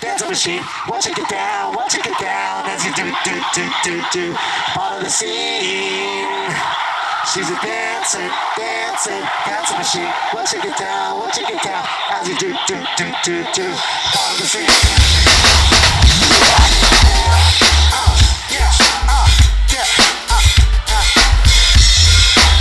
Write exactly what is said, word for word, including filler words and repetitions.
dancing machine. Watch it get down, watch it get down as you do, do, do, do, do. Part of the scene. She's a dancing, dancing, dancing machine. Watch it get down, watch it get down as you do, do, do, do, do. Part of the scene.